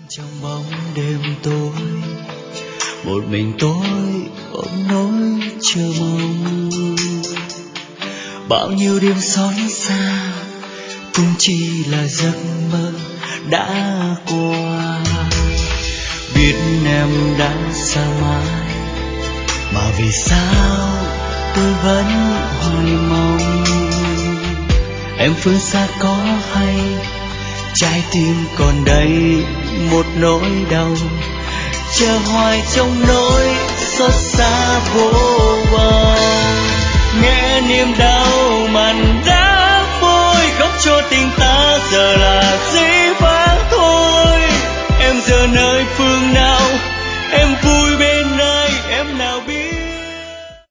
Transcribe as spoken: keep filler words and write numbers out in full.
Trong bóng đêm tối, một mình tôi ôm nỗi chờ mong. Bao nhiêu đêm xót xa cũng chỉ là giấc mơ đã qua. Biết em đã xa mãi mà vì sao tôi vẫn hoài mong. Em phương xa có hay trái tim còn đây một nỗi đau, chờ hoài trong nỗi xót xa vô vọng. Nghe niềm đau màn đau